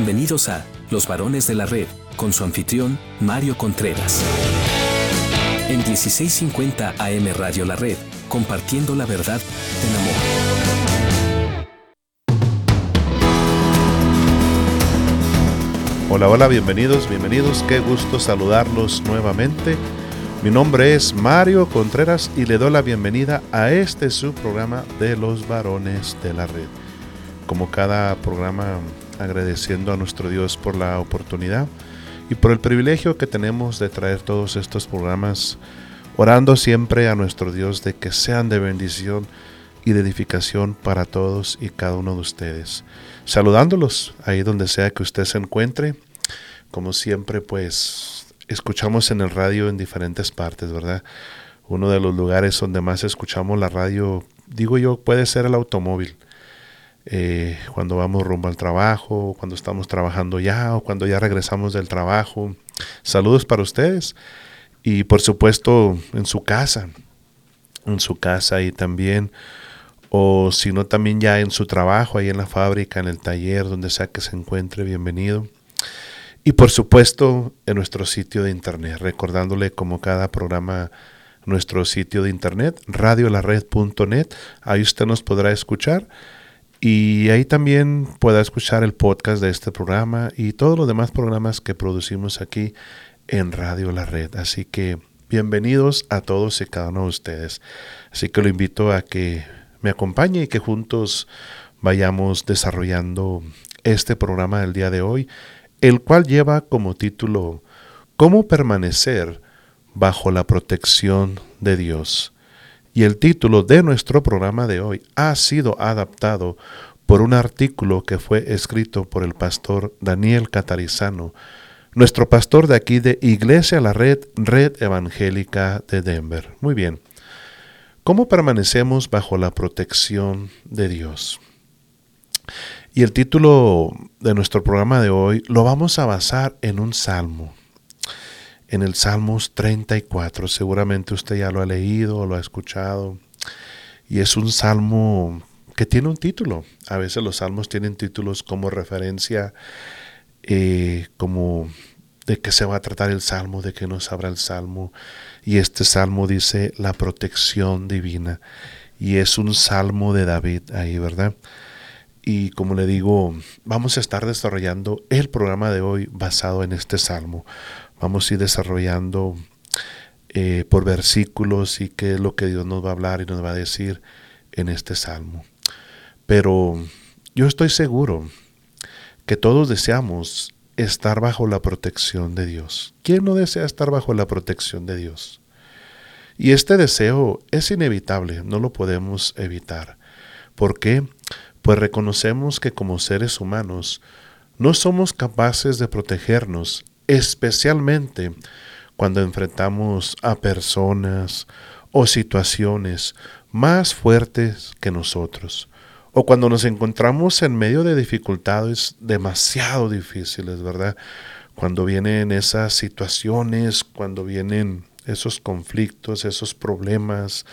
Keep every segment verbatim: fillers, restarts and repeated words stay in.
Bienvenidos a Los Varones de la Red, con su anfitrión, Mario Contreras. En dieciséis cincuenta A M Radio La Red, compartiendo la verdad en amor. Hola, hola, bienvenidos, bienvenidos. Qué gusto saludarlos nuevamente. Mi nombre es Mario Contreras y le doy la bienvenida a este su programa de Los Varones de la Red. Como cada programa, agradeciendo a nuestro Dios por la oportunidad y por el privilegio que tenemos de traer todos estos programas, orando siempre a nuestro Dios de que sean de bendición y de edificación para todos y cada uno de ustedes. Saludándolos ahí donde sea que usted se encuentre. Como siempre, pues escuchamos en el radio en diferentes partes, ¿verdad? Uno de los lugares donde más escuchamos la radio, digo yo, puede ser el automóvil. Eh, cuando vamos rumbo al trabajo, cuando estamos trabajando ya o cuando ya regresamos del trabajo. Saludos para ustedes y por supuesto en su casa, en su casa y también, o si no también ya en su trabajo, ahí en la fábrica, en el taller, donde sea que se encuentre, bienvenido. Y por supuesto en nuestro sitio de internet, recordándole como cada programa nuestro sitio de internet, radio la red punto net, ahí usted nos podrá escuchar. Y ahí también pueda escuchar el podcast de este programa y todos los demás programas que producimos aquí en Radio La Red. Así que bienvenidos a todos y cada uno de ustedes. Así que lo invito a que me acompañe y que juntos vayamos desarrollando este programa del día de hoy, el cual lleva como título ¿Cómo permanecer bajo la protección de Dios? Y el título de nuestro programa de hoy ha sido adaptado por un artículo que fue escrito por el pastor Daniel Catarizano, nuestro pastor de aquí de Iglesia La Red, Red Evangélica de Denver. Muy bien. ¿Cómo permanecemos bajo la protección de Dios? Y el título de nuestro programa de hoy lo vamos a basar en un salmo. En el Salmos treinta y cuatro, seguramente usted ya lo ha leído o lo ha escuchado, y es un salmo que tiene un título. A veces los salmos tienen títulos como referencia, eh, como de qué se va a tratar el salmo, de qué nos habla el salmo, y este salmo dice la protección divina, y es un salmo de David ahí, ¿verdad? Y como le digo, vamos a estar desarrollando el programa de hoy basado en este salmo. Vamos a ir desarrollando eh, por versículos y qué es lo que Dios nos va a hablar y nos va a decir en este salmo. Pero yo estoy seguro que todos deseamos estar bajo la protección de Dios. ¿Quién no desea estar bajo la protección de Dios? Y este deseo es inevitable, no lo podemos evitar. ¿Por qué? Pues reconocemos que como seres humanos no somos capaces de protegernos, especialmente cuando enfrentamos a personas o situaciones más fuertes que nosotros, o cuando nos encontramos en medio de dificultades demasiado difíciles, ¿verdad? Cuando vienen esas situaciones, cuando vienen esos conflictos, esos problemas,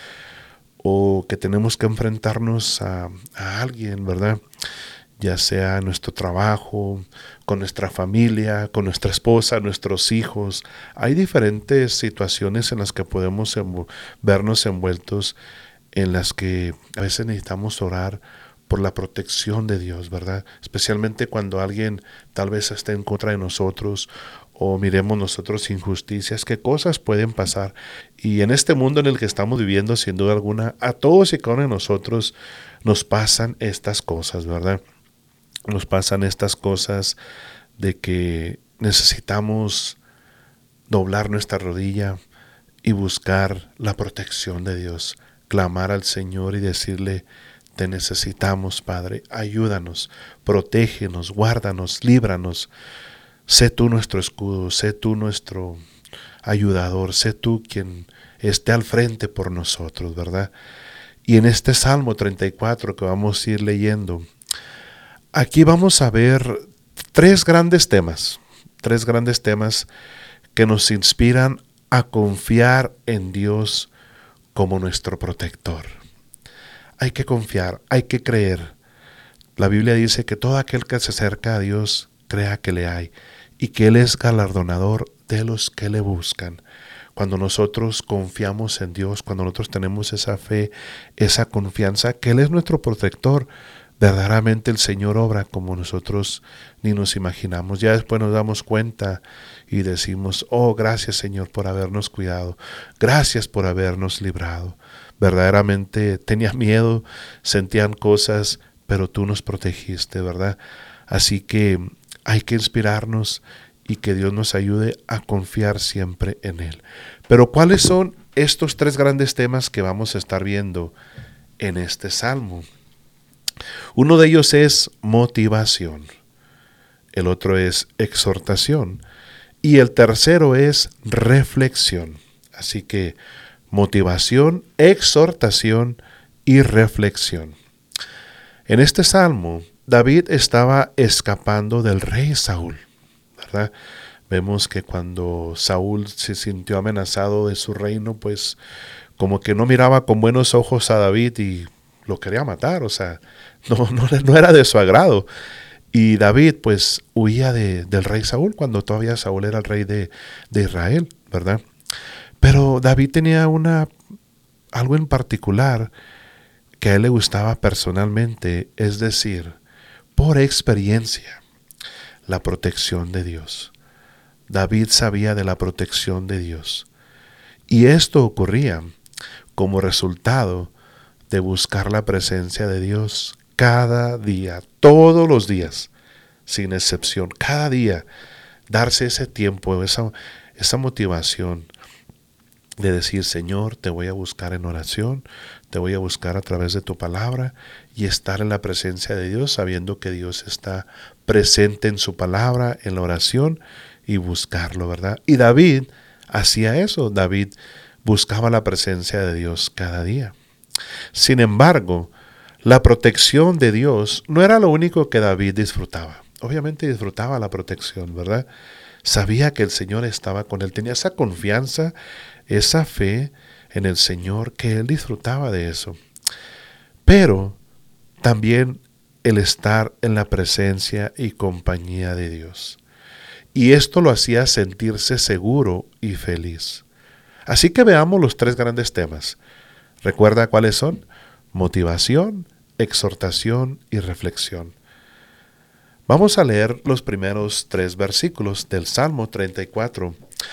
o que tenemos que enfrentarnos a, a alguien, ¿verdad? Ya sea en nuestro trabajo, con nuestra familia, con nuestra esposa, nuestros hijos. Hay diferentes situaciones en las que podemos env- vernos envueltos, en las que a veces necesitamos orar por la protección de Dios, ¿verdad? Especialmente cuando alguien tal vez esté en contra de nosotros o miremos nosotros injusticias, qué cosas pueden pasar. Y en este mundo en el que estamos viviendo, sin duda alguna, a todos y cada uno de nosotros nos pasan estas cosas, ¿verdad? Nos pasan estas cosas de que necesitamos doblar nuestra rodilla y buscar la protección de Dios, clamar al Señor y decirle, te necesitamos, Padre, ayúdanos, protégenos, guárdanos, líbranos. Sé tú nuestro escudo, sé tú nuestro ayudador, sé tú quien esté al frente por nosotros, ¿verdad? Y en este Salmo treinta y cuatro que vamos a ir leyendo, aquí vamos a ver tres grandes temas, tres grandes temas que nos inspiran a confiar en Dios como nuestro protector. Hay que confiar, hay que creer. La Biblia dice que todo aquel que se acerca a Dios crea que le hay y que Él es galardonador de los que le buscan. Cuando nosotros confiamos en Dios, cuando nosotros tenemos esa fe, esa confianza, que Él es nuestro protector, verdaderamente el Señor obra como nosotros ni nos imaginamos. Ya después nos damos cuenta y decimos, oh, gracias Señor por habernos cuidado, gracias por habernos librado. Verdaderamente tenía miedo, sentían cosas, pero tú nos protegiste, ¿verdad? Así que hay que inspirarnos y que Dios nos ayude a confiar siempre en Él. Pero ¿cuáles son estos tres grandes temas que vamos a estar viendo en este salmo? Uno de ellos es motivación, el otro es exhortación y el tercero es reflexión. Así que motivación, exhortación y reflexión. En este salmo, David estaba escapando del rey Saúl, ¿verdad? Vemos que cuando Saúl se sintió amenazado de su reino, pues como que no miraba con buenos ojos a David y lo quería matar, o sea, no, no, no era de su agrado. Y David pues huía de, del rey Saúl cuando todavía Saúl era el rey de, de Israel, ¿verdad? Pero David tenía una, algo en particular que a él le gustaba personalmente, es decir, por experiencia, la protección de Dios. David sabía de la protección de Dios. Y esto ocurría como resultado de buscar la presencia de Dios cada día, todos los días, sin excepción, cada día, darse ese tiempo, esa, esa motivación de decir, Señor, te voy a buscar en oración, te voy a buscar a través de tu palabra y estar en la presencia de Dios, sabiendo que Dios está presente en su palabra, en la oración y buscarlo, ¿verdad? Y David hacía eso, David buscaba la presencia de Dios cada día. Sin embargo, la protección de Dios no era lo único que David disfrutaba. Obviamente disfrutaba la protección, ¿verdad? Sabía que el Señor estaba con él, tenía esa confianza, esa fe en el Señor, que él disfrutaba de eso. Pero también el estar en la presencia y compañía de Dios. Y esto lo hacía sentirse seguro y feliz. Así que veamos los tres grandes temas. ¿Recuerda cuáles son? Motivación, exhortación y reflexión. Vamos a leer los primeros tres versículos del Salmo treinta y cuatro,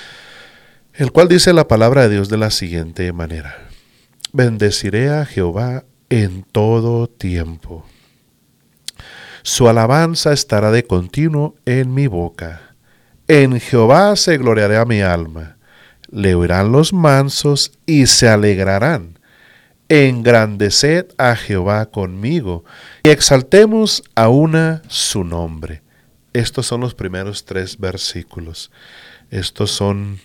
el cual dice la palabra de Dios de la siguiente manera. Bendeciré a Jehová en todo tiempo. Su alabanza estará de continuo en mi boca. En Jehová se gloriará mi alma. Le oirán los mansos y se alegrarán. Engrandeced a Jehová conmigo y exaltemos a una su nombre. Estos son los primeros tres versículos. Estos son,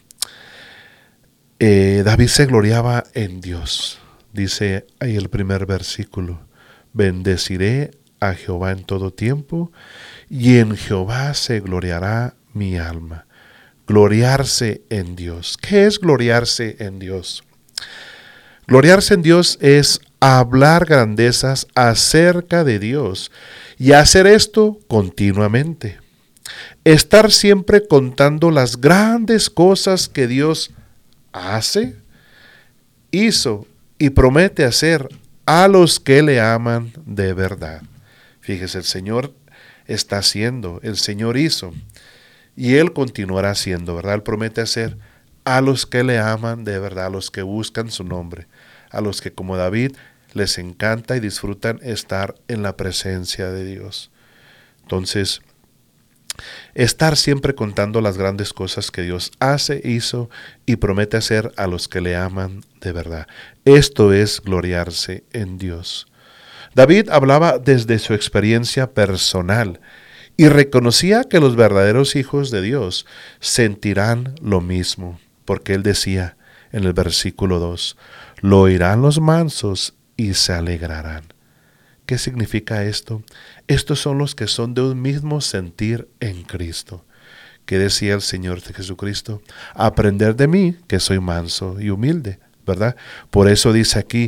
eh, David se gloriaba en Dios. Dice ahí el primer versículo, bendeciré a Jehová en todo tiempo y en Jehová se gloriará mi alma. Gloriarse en Dios. ¿Qué es gloriarse en Dios? Gloriarse en Dios es hablar grandezas acerca de Dios y hacer esto continuamente. Estar siempre contando las grandes cosas que Dios hace, hizo y promete hacer a los que le aman de verdad. Fíjese, el Señor está haciendo, el Señor hizo y Él continuará haciendo, ¿verdad? Él promete hacer a los que le aman de verdad, a los que buscan su nombre, a los que como David les encanta y disfrutan estar en la presencia de Dios. Entonces, estar siempre contando las grandes cosas que Dios hace, hizo y promete hacer a los que le aman de verdad. Esto es gloriarse en Dios. David hablaba desde su experiencia personal y reconocía que los verdaderos hijos de Dios sentirán lo mismo, porque él decía en el versículo dos, lo oirán los mansos y se alegrarán. ¿Qué significa esto? Estos son los que son de un mismo sentir en Cristo. ¿Qué decía el Señor de Jesucristo? Aprender de mí, que soy manso y humilde, ¿verdad? Por eso dice aquí,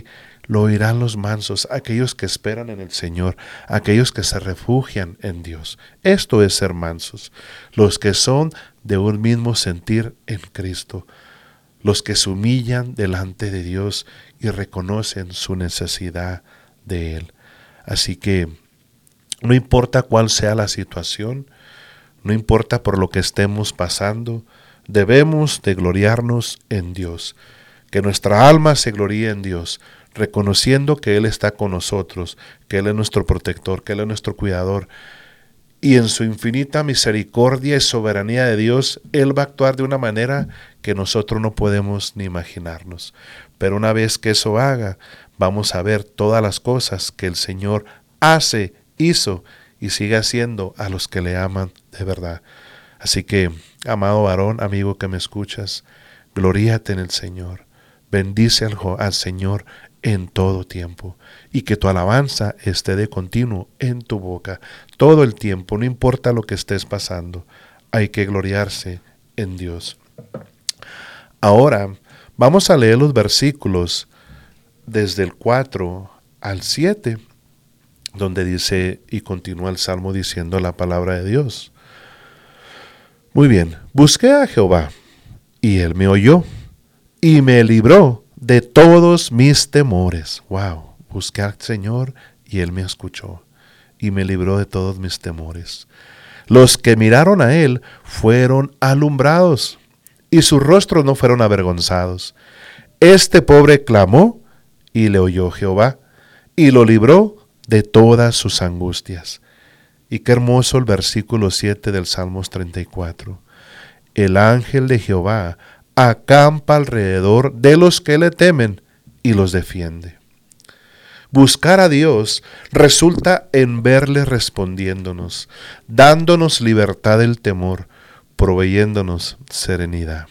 lo oirán los mansos, aquellos que esperan en el Señor, aquellos que se refugian en Dios. Esto es ser mansos, los que son de un mismo sentir en Cristo, los que se humillan delante de Dios y reconocen su necesidad de Él. Así que no importa cuál sea la situación, no importa por lo que estemos pasando, debemos de gloriarnos en Dios, que nuestra alma se gloríe en Dios, reconociendo que Él está con nosotros, que Él es nuestro protector, que Él es nuestro cuidador, y en su infinita misericordia y soberanía de Dios, Él va a actuar de una manera que nosotros no podemos ni imaginarnos. Pero una vez que eso haga, vamos a ver todas las cosas que el Señor hace, hizo y sigue haciendo a los que le aman de verdad. Así que, amado varón, amigo que me escuchas, gloríate en el Señor. Bendice al, al Señor en todo tiempo, y que tu alabanza esté de continuo en tu boca, todo el tiempo, no importa lo que estés pasando, hay que gloriarse en Dios. Ahora, vamos a leer los versículos desde el cuatro al siete, donde dice, y continúa el Salmo diciendo la palabra de Dios. Muy bien, busqué a Jehová, y Él me oyó, y me libró de todos mis temores. Wow, busqué al Señor y Él me escuchó y me libró de todos mis temores. Los que miraron a Él fueron alumbrados y sus rostros no fueron avergonzados. Este pobre clamó y le oyó Jehová y lo libró de todas sus angustias. Y qué hermoso el versículo siete del Salmos treinta y cuatro. El ángel de Jehová acampa alrededor de los que le temen y los defiende. Buscar a Dios resulta en verle respondiéndonos, dándonos libertad del temor, proveyéndonos serenidad.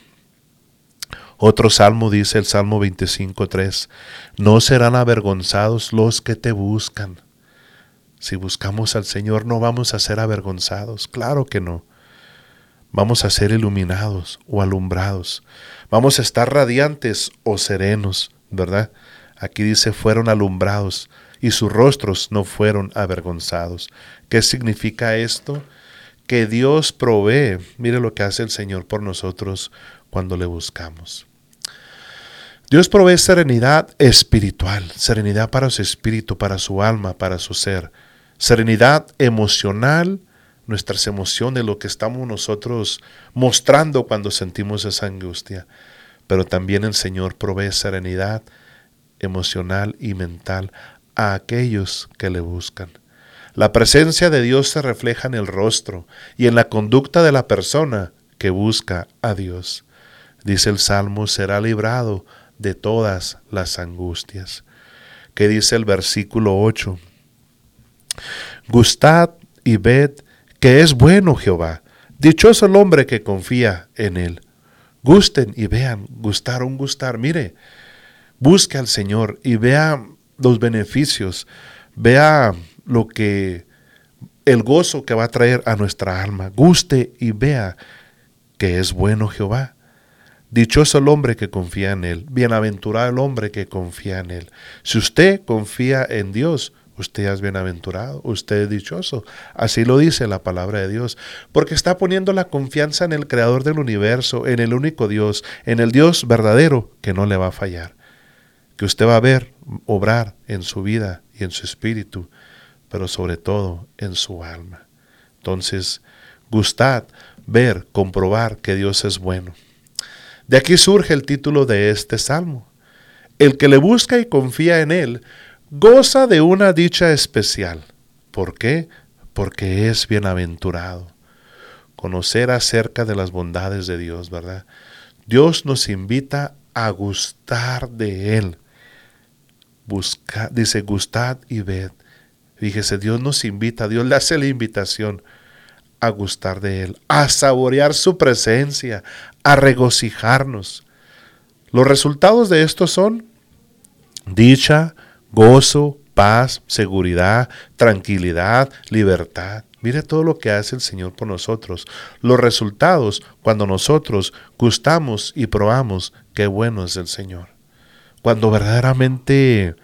Otro salmo dice, el Salmo veinticinco tres, no serán avergonzados los que te buscan. Si buscamos al Señor no vamos a ser avergonzados, claro que no. Vamos a ser iluminados o alumbrados. Vamos a estar radiantes o serenos, ¿verdad? Aquí dice, fueron alumbrados y sus rostros no fueron avergonzados. ¿Qué significa esto? Que Dios provee. Mire lo que hace el Señor por nosotros cuando le buscamos. Dios provee serenidad espiritual, serenidad para su espíritu, para su alma, para su ser. Serenidad emocional, nuestras emociones, lo que estamos nosotros mostrando cuando sentimos esa angustia. Pero también el Señor provee serenidad emocional y mental a aquellos que le buscan. La presencia de Dios se refleja en el rostro y en la conducta de la persona que busca a Dios. Dice el Salmo, será librado de todas las angustias. ¿Qué dice el versículo ocho? Gustad y ved que es bueno Jehová, dichoso el hombre que confía en Él. Gusten y vean, gustar, un gustar, mire, busque al Señor y vea los beneficios, vea lo que, el gozo que va a traer a nuestra alma. Guste y vea que es bueno Jehová. Dichoso el hombre que confía en Él, bienaventurado el hombre que confía en Él. Si usted confía en Dios, usted es bienaventurado, usted es dichoso. Así lo dice la palabra de Dios, porque está poniendo la confianza en el Creador del universo, en el único Dios, en el Dios verdadero que no le va a fallar, que usted va a ver obrar en su vida y en su espíritu, pero sobre todo en su alma. Entonces, gustad, ver, comprobar que Dios es bueno. De aquí surge el título de este salmo. El que le busca y confía en Él, goza de una dicha especial. ¿Por qué? Porque es bienaventurado. Conocer acerca de las bondades de Dios, ¿verdad? Dios nos invita a gustar de Él. Busca, dice, gustad y ved. Fíjese, Dios nos invita, Dios le hace la invitación a gustar de Él, a saborear su presencia, a regocijarnos. Los resultados de esto son dicha, gozo, paz, seguridad, tranquilidad, libertad. Mire todo lo que hace el Señor por nosotros. Los resultados cuando nosotros gustamos y probamos qué bueno es el Señor. Cuando verdaderamente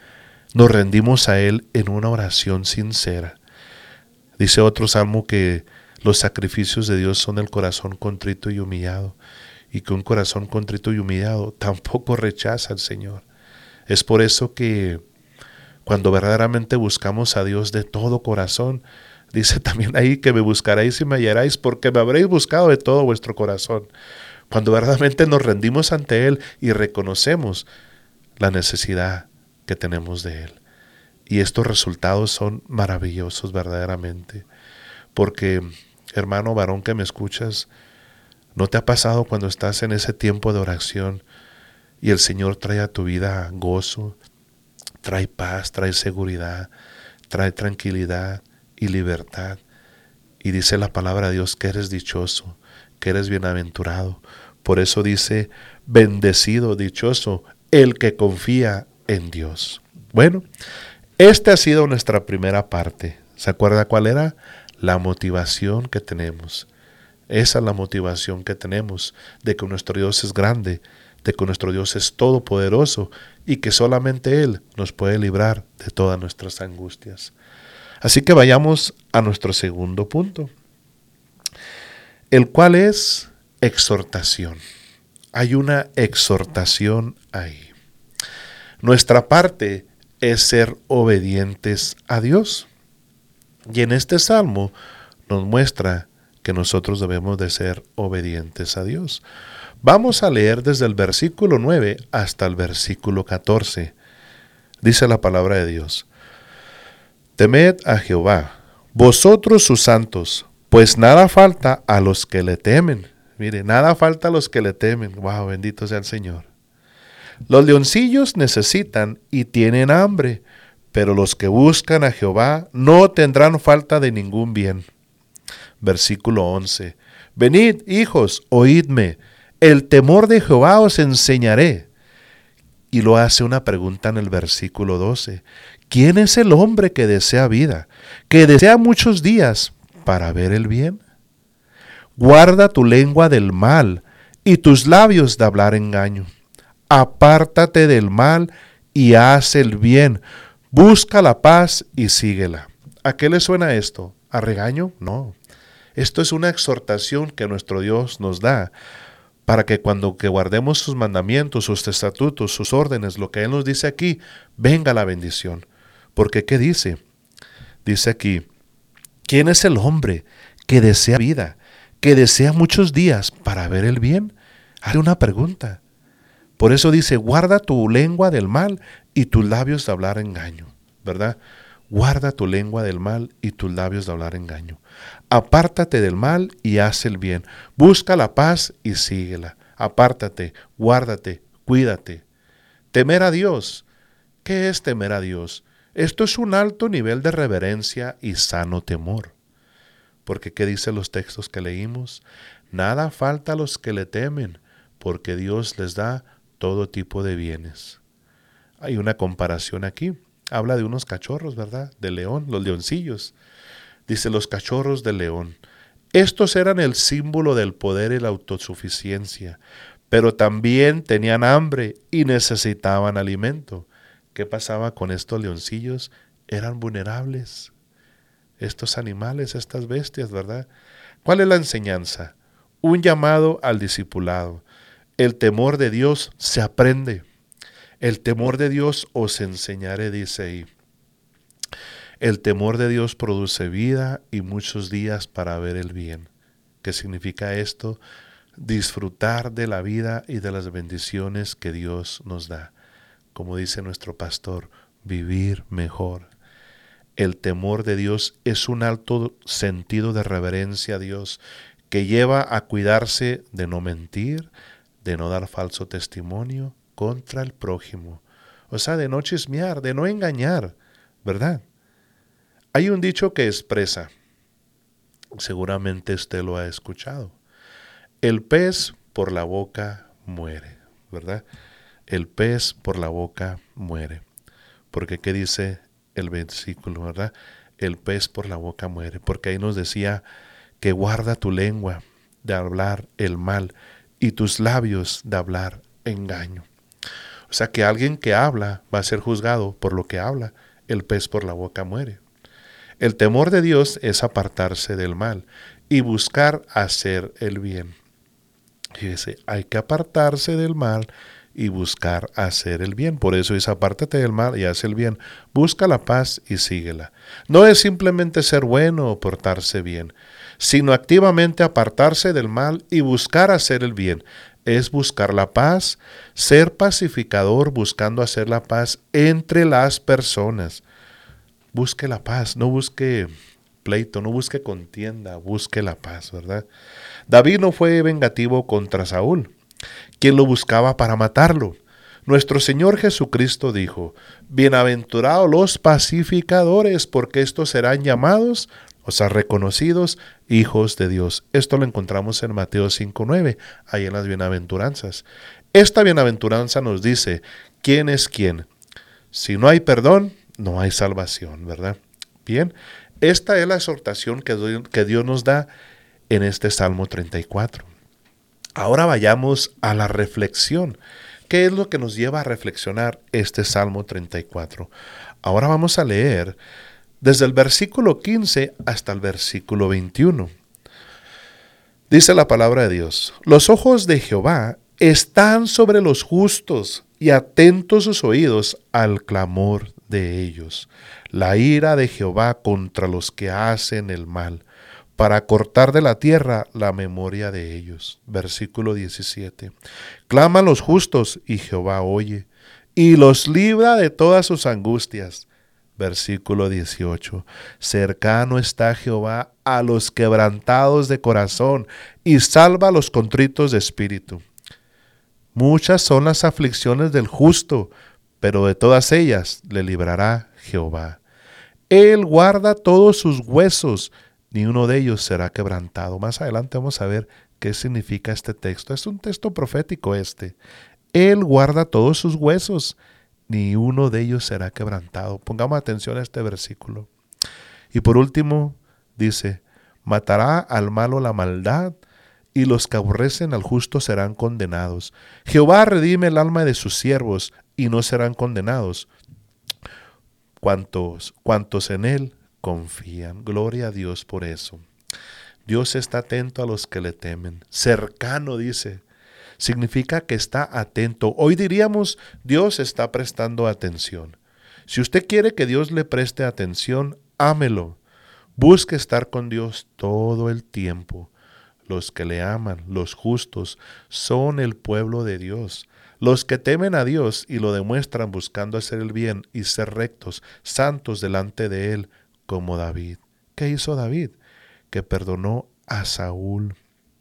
nos rendimos a Él en una oración sincera. Dice otro salmo que los sacrificios de Dios son el corazón contrito y humillado, y que un corazón contrito y humillado tampoco rechaza al Señor. Es por eso que cuando verdaderamente buscamos a Dios de todo corazón, dice también ahí que me buscaréis y me hallaréis, porque me habréis buscado de todo vuestro corazón. Cuando verdaderamente nos rendimos ante Él y reconocemos la necesidad que tenemos de Él. Y estos resultados son maravillosos verdaderamente. Porque, hermano varón que me escuchas, ¿no te ha pasado cuando estás en ese tiempo de oración y el Señor trae a tu vida gozo, trae paz, trae seguridad, trae tranquilidad y libertad? Y dice la palabra de Dios que eres dichoso, que eres bienaventurado. Por eso dice, bendecido, dichoso, el que confía en Dios. Bueno, esta ha sido nuestra primera parte. ¿Se acuerda cuál era? La motivación que tenemos. Esa es la motivación que tenemos, de que nuestro Dios es grande, de que nuestro Dios es todopoderoso y que solamente Él nos puede librar de todas nuestras angustias. Así que vayamos a nuestro segundo punto, el cual es exhortación. Hay una exhortación ahí. Nuestra parte es ser obedientes a Dios. Y en este salmo nos muestra que nosotros debemos de ser obedientes a Dios. Vamos a leer desde el versículo nueve hasta el versículo catorce. Dice la palabra de Dios: Temed a Jehová, vosotros sus santos, pues nada falta a los que le temen. Mire, nada falta a los que le temen. Wow, bendito sea el Señor. Los leoncillos necesitan y tienen hambre, pero los que buscan a Jehová no tendrán falta de ningún bien. Versículo once. Venid, hijos, oídme, el temor de Jehová os enseñaré. Y lo hace una pregunta en el versículo doce. ¿Quién es el hombre que desea vida, que desea muchos días para ver el bien? Guarda tu lengua del mal y tus labios de hablar engaño. Apártate del mal y haz el bien. Busca la paz y síguela. ¿A qué le suena esto? ¿A regaño? No. Esto es una exhortación que nuestro Dios nos da para que cuando que guardemos sus mandamientos, sus estatutos, sus órdenes, lo que Él nos dice aquí, venga la bendición. Porque ¿qué dice? Dice aquí, ¿quién es el hombre que desea vida, que desea muchos días para ver el bien? Hace una pregunta. Por eso dice, guarda tu lengua del mal y tus labios de hablar engaño, ¿verdad? Guarda tu lengua del mal y tus labios de hablar engaño. Apártate del mal y haz el bien. Busca la paz y síguela. Apártate, guárdate, cuídate. Temer a Dios. ¿Qué es temer a Dios? Esto es un alto nivel de reverencia y sano temor. Porque ¿qué dicen los textos que leímos? Nada falta a los que le temen, porque Dios les da todo tipo de bienes. Hay una comparación aquí. Habla de unos cachorros, ¿verdad? De león, los leoncillos. Dice los cachorros de león. Estos eran el símbolo del poder y la autosuficiencia, pero también tenían hambre y necesitaban alimento. ¿Qué pasaba con estos leoncillos? Eran vulnerables. Estos animales, estas bestias, ¿verdad? ¿Cuál es la enseñanza? Un llamado al discipulado. El temor de Dios se aprende. El temor de Dios os enseñaré, dice ahí. El temor de Dios produce vida y muchos días para ver el bien. ¿Qué significa esto? Disfrutar de la vida y de las bendiciones que Dios nos da. Como dice nuestro pastor, vivir mejor. El temor de Dios es un alto sentido de reverencia a Dios que lleva a cuidarse de no mentir, de no dar falso testimonio contra el prójimo. O sea, de no chismear, de no engañar, ¿verdad? Hay un dicho que expresa, seguramente usted lo ha escuchado, el pez por la boca muere, ¿verdad? El pez por la boca muere. Porque ¿qué dice el versículo, verdad? El pez por la boca muere. Porque ahí nos decía que guarda tu lengua de hablar el mal y tus labios de hablar engaño. O sea que alguien que habla va a ser juzgado por lo que habla. El pez por la boca muere. El temor de Dios es apartarse del mal y buscar hacer el bien. Fíjese, hay que apartarse del mal y buscar hacer el bien. Por eso dice, apártate del mal y haz el bien. Busca la paz y síguela. No es simplemente ser bueno o portarse bien, sino activamente apartarse del mal y buscar hacer el bien. Es buscar la paz, ser pacificador buscando hacer la paz entre las personas. Busque la paz, no busque pleito, no busque contienda, busque la paz, ¿verdad? David no fue vengativo contra Saúl, quien lo buscaba para matarlo. Nuestro Señor Jesucristo dijo, bienaventurados los pacificadores, porque estos serán llamados, o sea, reconocidos hijos de Dios. Esto lo encontramos en Mateo cinco nueve, ahí en las bienaventuranzas. Esta bienaventuranza nos dice, ¿quién es quién? Si no hay perdón, no hay salvación, ¿verdad? Bien, esta es la exhortación que, que Dios nos da en este Salmo treinta y cuatro. Ahora vayamos a la reflexión. ¿Qué es lo que nos lleva a reflexionar este Salmo treinta y cuatro? Ahora vamos a leer desde el versículo quince hasta el versículo veintiuno. Dice la palabra de Dios, los ojos de Jehová están sobre los justos y atentos sus oídos al clamor de ellos. La ira de Jehová contra los que hacen el mal, para cortar de la tierra la memoria de ellos. Versículo diecisiete. Claman los justos y Jehová oye, y los libra de todas sus angustias. Versículo dieciocho. Cercano está Jehová a los quebrantados de corazón, y salva a los contritos de espíritu. Muchas son las aflicciones del justo, pero de todas ellas le librará Jehová. Él guarda todos sus huesos, ni uno de ellos será quebrantado. Más adelante vamos a ver qué significa este texto. Es un texto profético este. Él guarda todos sus huesos, ni uno de ellos será quebrantado. Pongamos atención a este versículo. Y por último, dice, matará al malo la maldad, y los que aborrecen al justo serán condenados. Jehová redime el alma de sus siervos, y no serán condenados cuantos, cuantos en él confían. Gloria a Dios por eso. Dios está atento a los que le temen. Cercano, dice. Significa que está atento. Hoy diríamos, Dios está prestando atención. Si usted quiere que Dios le preste atención, ámelo. Busque estar con Dios todo el tiempo. Los que le aman, los justos, son el pueblo de Dios. Los que temen a Dios y lo demuestran buscando hacer el bien y ser rectos, santos delante de Él, como David. ¿Qué hizo David? Que perdonó a Saúl.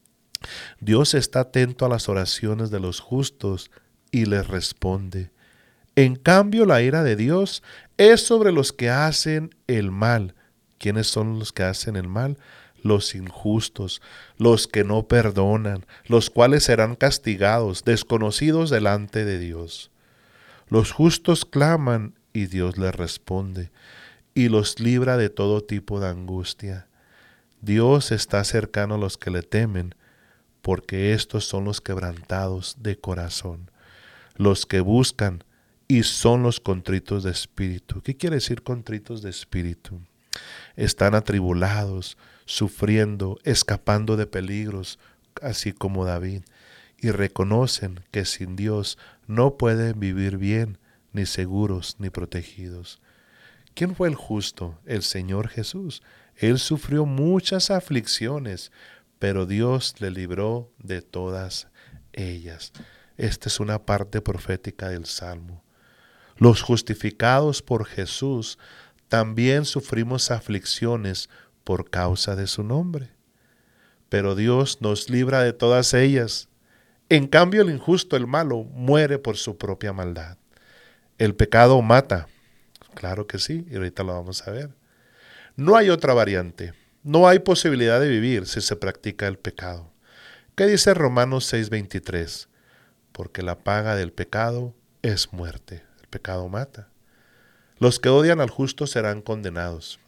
Dios está atento a las oraciones de los justos y les responde. En cambio, la ira de Dios es sobre los que hacen el mal. ¿Quiénes son los que hacen el mal? Los injustos, los que no perdonan, los cuales serán castigados, desconocidos delante de Dios. Los justos claman y Dios les responde, y los libra de todo tipo de angustia. Dios está cercano a los que le temen, porque estos son los quebrantados de corazón, los que buscan y son los contritos de espíritu. ¿Qué quiere decir contritos de espíritu? Están atribulados, sufriendo, escapando de peligros, así como David, y reconocen que sin Dios no pueden vivir bien, ni seguros, ni protegidos. ¿Quién fue el justo? El Señor Jesús. Él sufrió muchas aflicciones, pero Dios le libró de todas ellas. Esta es una parte profética del Salmo. Los justificados por Jesús también sufrimos aflicciones por causa de su nombre, pero Dios nos libra de todas ellas. En cambio, el injusto, el malo, muere por su propia maldad. El pecado mata, claro que sí, y ahorita lo vamos a ver. No hay otra variante, no hay posibilidad de vivir si se practica el pecado. ¿Qué dice Romanos seis veintitrés? Porque la paga del pecado es muerte, el pecado mata. Los que odian al justo serán condenados.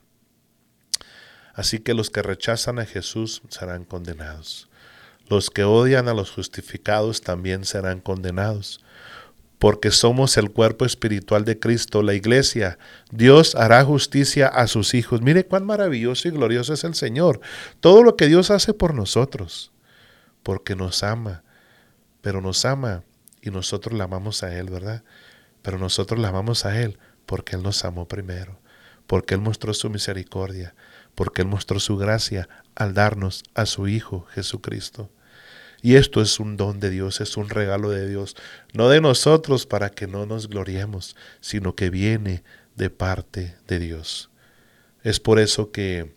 Así que los que rechazan a Jesús serán condenados. Los que odian a los justificados también serán condenados. porque somos el cuerpo espiritual de Cristo, la iglesia. Dios hará justicia a sus hijos. Mire cuán maravilloso y glorioso es el Señor. Todo lo que Dios hace por nosotros, porque nos ama, pero nos ama y nosotros la amamos a Él, ¿verdad? Pero nosotros la amamos a Él porque Él nos amó primero, porque Él mostró su misericordia, porque Él mostró su gracia al darnos a su Hijo Jesucristo. Y esto es un don de Dios, es un regalo de Dios, no de nosotros para que no nos gloriemos, sino que viene de parte de Dios. Es por eso que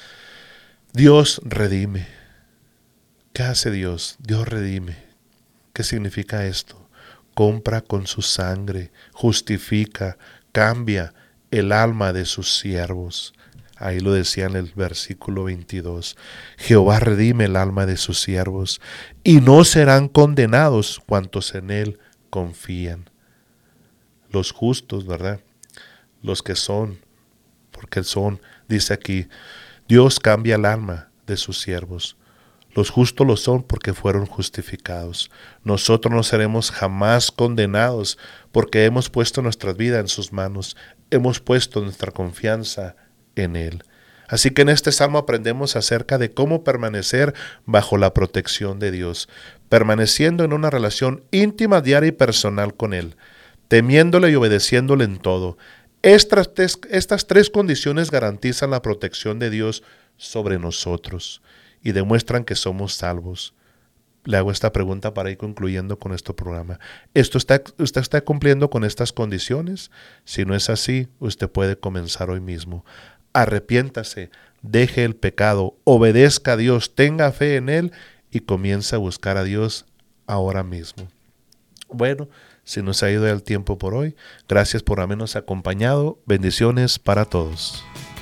Dios redime. ¿Qué hace Dios? Dios redime. ¿Qué significa esto? Compra con su sangre, justifica, cambia el alma de sus siervos. Ahí lo decía en el versículo veintidós. Jehová redime el alma de sus siervos, y no serán condenados cuantos en él confían. Los justos, ¿verdad? Los que son, porque son, dice aquí, Dios cambia el alma de sus siervos. Los justos lo son porque fueron justificados. Nosotros no seremos jamás condenados porque hemos puesto nuestra vida en sus manos, hemos puesto nuestra confianza en Él. Así que en este salmo aprendemos acerca de cómo permanecer bajo la protección de Dios, permaneciendo en una relación íntima, diaria y personal con Él, temiéndole y obedeciéndole en todo. Estas tres, estas tres condiciones garantizan la protección de Dios sobre nosotros y demuestran que somos salvos. Le hago esta pregunta para ir concluyendo con este programa. ¿Esto está, ¿Usted está cumpliendo con estas condiciones? Si no es así, usted puede comenzar hoy mismo. Arrepiéntase, deje el pecado, obedezca a Dios, tenga fe en Él y comienza a buscar a Dios ahora mismo. Bueno, si nos ha ido el tiempo por hoy, gracias por habernos acompañado. Bendiciones para todos.